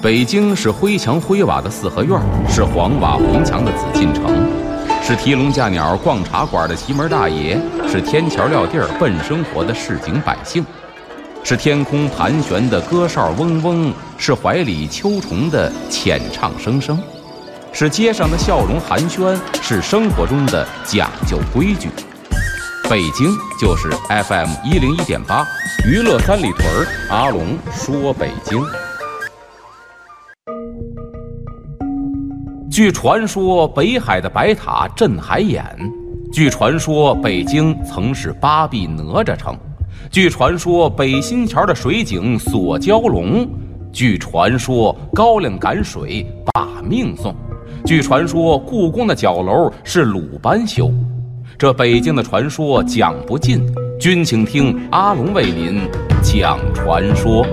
北京是灰墙灰瓦的四合院，是黄瓦红墙的紫禁城，是提笼架鸟逛茶馆的奇门大爷，是天桥撂地儿奔生活的市井百姓，是天空盘旋的歌哨嗡嗡，是怀里秋虫的浅唱声声，是街上的笑容寒暄，是生活中的讲究规矩。北京就是 FM101.8 娱乐三里屯，阿龙说北京。据传说，北海的白塔镇海眼；据传说，北京曾是八臂哪吒城；据传说，北新桥的水井锁蛟龙；据传说，高粱赶水把命送；据传说，故宫的角楼是鲁班修。这北京的传说讲不尽，君请听阿龙为您讲传说。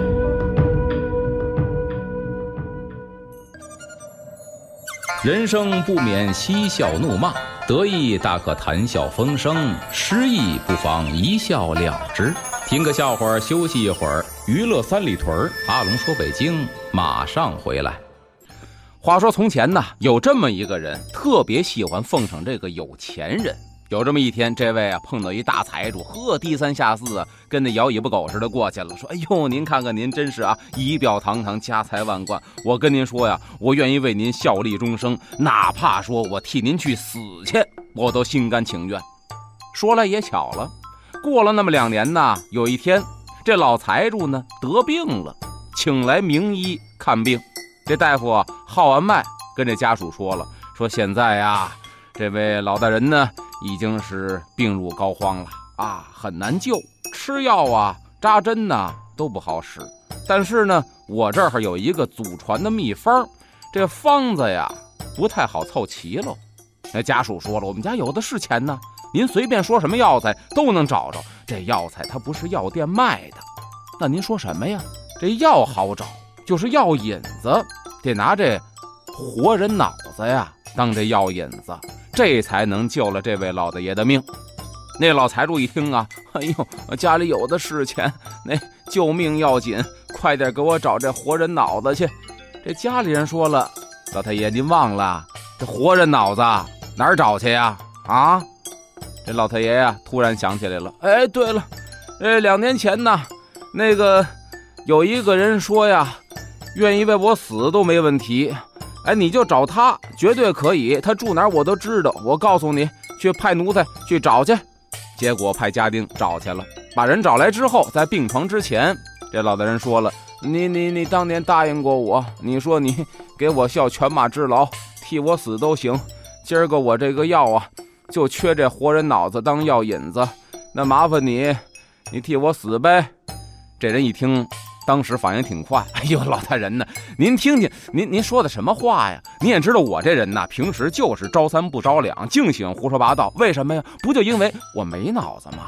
人生不免嬉笑怒骂，得意大可谈笑风生，失意不妨一笑了之。听个笑话休息一会儿，娱乐三里屯，阿龙说北京马上回来。话说从前呢，有这么一个人特别喜欢奉承这个有钱人。有这么一天，这位碰到一大财主，低三下四跟那摇尾巴狗似的过去了，说：“哎呦，您看看您真是仪表堂堂，家财万贯。我跟您说呀，我愿意为您效力终生，哪怕说我替您去死去，我都心甘情愿。”说来也巧了，过了那么2年呢，有一天，这老财主呢得病了，请来名医看病。这大夫号完脉，跟这家属说了，说现在呀，这位老大人呢已经是病入膏肓了很难救，吃药扎针都不好使。但是呢，我这儿有一个祖传的秘方，这方子呀不太好凑齐喽。那家属说了，我们家有的是钱呢，您随便说什么药材都能找着。这药材它不是药店卖的，那您说什么呀？这药好找，就是药引子，得拿这活人脑子呀当这药引子，这才能救了这位老大爷的命。那老财主一听哎呦，家里有的是钱，那救命要紧，快点给我找这活人脑子去。这家里人说了，老太爷您忘了，这活人脑子哪儿找去呀？这老太爷突然想起来了，哎，对了，2年前呢，那个有一个人说呀，愿意为我死都没问题。你就找他，绝对可以，他住哪儿我都知道，我告诉你，去派奴才去找去。结果派家丁找去了，把人找来之后，在病床之前，这老大人说了，你当年答应过我，你说你给我效犬马之劳，替我死都行，今儿个我这个药就缺这活人脑子当药引子，那麻烦你替我死呗。这人一听，当时反应挺快，哎呦，老大人呢，您听听，您说的什么话呀？您也知道我这人呢，平时就是招三不着两，净喜欢胡说八道，为什么呀？不就因为我没脑子吗？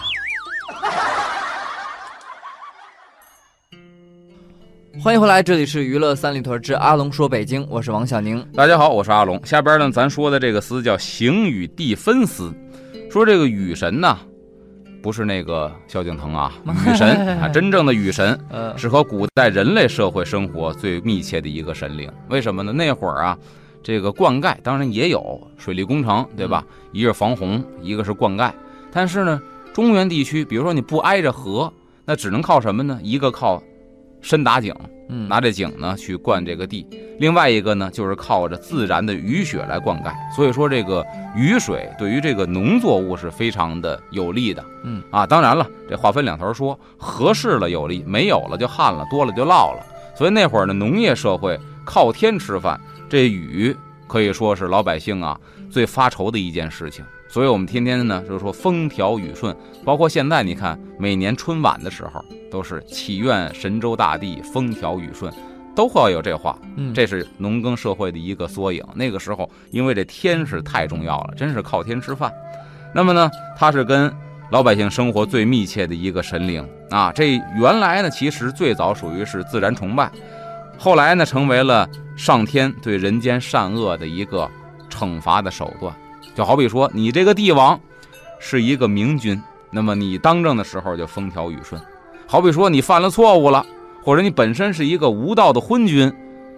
欢迎回来，这里是娱乐三里屯之阿龙说北京，我是王小宁。 大家好，我是阿龙。下边呢，咱说的这个词叫形与地分思，说这个雨神呢，不是那个萧敬腾雨神真正的雨神是和古代人类社会生活最密切的一个神灵。为什么呢？那会儿这个灌溉当然也有水利工程，对吧？一个是防洪，一个是灌溉。但是呢，中原地区，比如说你不挨着河，那只能靠什么呢？一个靠深打井，拿这井呢去灌这个地，另外一个呢就是靠着自然的雨雪来灌溉。所以说这个雨水对于这个农作物是非常的有利的。当然了，这话分两头说，合适了有利，没有了就旱了，多了就涝了。所以那会儿的农业社会靠天吃饭，这雨可以说是老百姓最发愁的一件事情。所以我们天天呢就是说风调雨顺，包括现在你看每年春晚的时候都是祈愿神州大地风调雨顺，都会有这话。这是农耕社会的一个缩影。那个时候因为这天是太重要了，真是靠天吃饭。那么呢，它是跟老百姓生活最密切的一个神灵这原来呢其实最早属于是自然崇拜，后来呢成为了上天对人间善恶的一个惩罚的手段。就好比说你这个帝王是一个明君，那么你当政的时候就风调雨顺。好比说你犯了错误了，或者你本身是一个无道的昏君，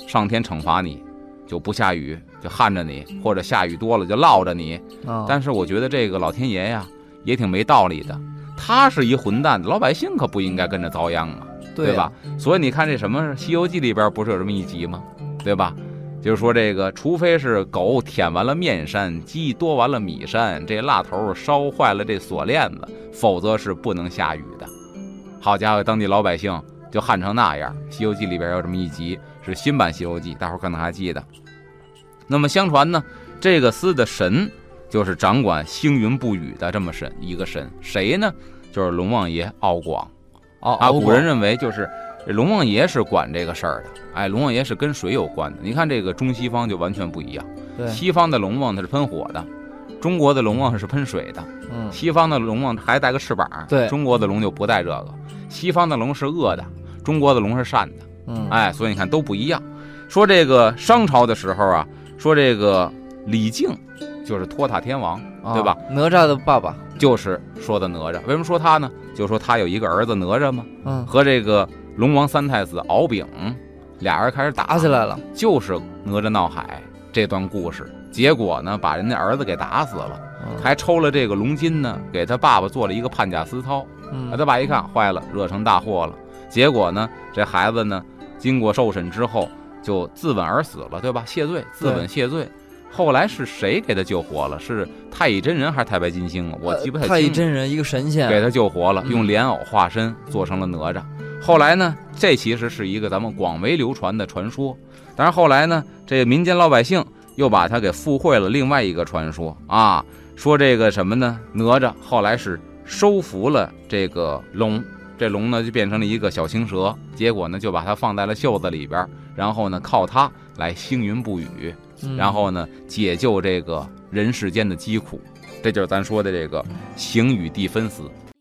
上天惩罚你，就不下雨，就旱着你，或者下雨多了就涝着你。但是我觉得这个老天爷呀，也挺没道理的。他是一混蛋，老百姓可不应该跟着遭殃啊，对吧？所以你看这什么《西游记》里边不是有这么一集吗？对吧？就是说这个，除非是狗舔完了面山，鸡多完了米山，这蜡头烧坏了这锁链子，否则是不能下雨的。好家伙，当地老百姓就旱成那样。《西游记》里边有这么一集，是新版《西游记》，大伙可能还记得。那么相传呢，这个司的神就是掌管星云不雨的这么一个神，谁呢？就是龙王爷敖广。古人认为就是龙王爷是管这个事儿的。哎，龙王爷是跟水有关的。你看这个中西方就完全不一样。 对， 西方的龙王它是喷火的，中国的龙王是喷水的。西方的龙王还带个翅膀， 对， 中国的龙就不带这个。西方的龙是恶的，中国的龙是善的。所以你看都不一样。说这个商朝的时候啊，说这个李靖就是托塔天王，对吧？ 哪吒的爸爸就是说的哪吒。为什么说他呢？就说他有一个儿子哪吒嘛，和这个龙王三太子敖丙俩人开始打起来了，就是哪吒闹海这段故事。结果呢，把人家儿子给打死了，还抽了这个龙筋呢，给他爸爸做了一个判甲私掏。他爸一看坏了，惹成大祸了。结果呢，这孩子呢，经过受审之后就自刎而死了，对吧？谢罪，自刎谢罪。后来是谁给他救活了？是太乙真人还是太白金星啊？我记不太清。 太乙真人一个神仙给他救活了，用莲藕化身做成了哪吒。后来呢，这其实是一个咱们广为流传的传说。但是后来呢，这民间老百姓又把它给附会了另外一个传说啊，说这个什么呢？哪吒后来是收服了这个龙，这龙呢就变成了一个小青蛇，结果呢就把它放在了袖子里边，然后呢靠它来星云不雨，然后呢解救这个人世间的疾苦。这就是咱说的这个行雨地分司。